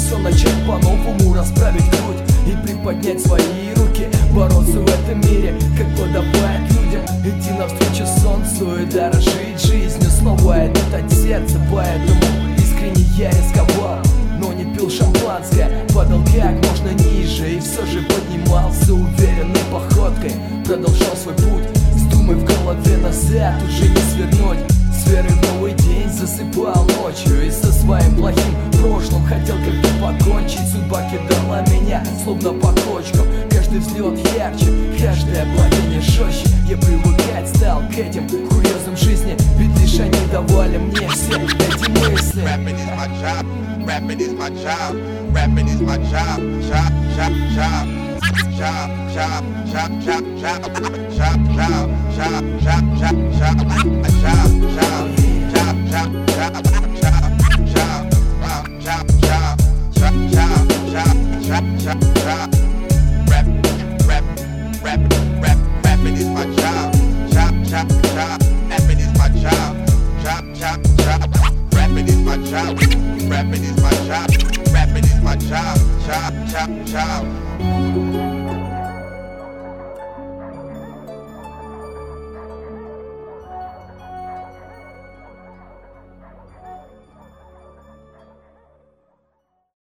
все начать по-новому, расправить грудь и приподнять свои руки, бороться в этом мире, как подобает людям, идти навстречу солнцу и дорожить жизнью. Снова идут от сердца, поэтому искренне я рисковал, но не пил шампанское, падал как можно ниже и все же поднимался уверенной походкой, продолжал свой путь с думой в голове назад, уже не свернуть. С верой в новый день засыпал ночью и со своим плохим прошлым хотел как-то покончить. Судьба кидала меня словно по кочкам, каждый взлет ярче, каждое падение жестче. Я привыкать стал к этим курьезам жизни, ведь лишь они давали мне все эти мысли. Rapping is my job, rapping is my job, rapping is my job, job, job, job, job, job, job, job, job, job, job, job, job, job, job, job, job, job. Rapping is my job, job, job, job. Rapping is my job, job, job, job. Rapping is my job, rapping is my job, rapping is my job, job, job, job.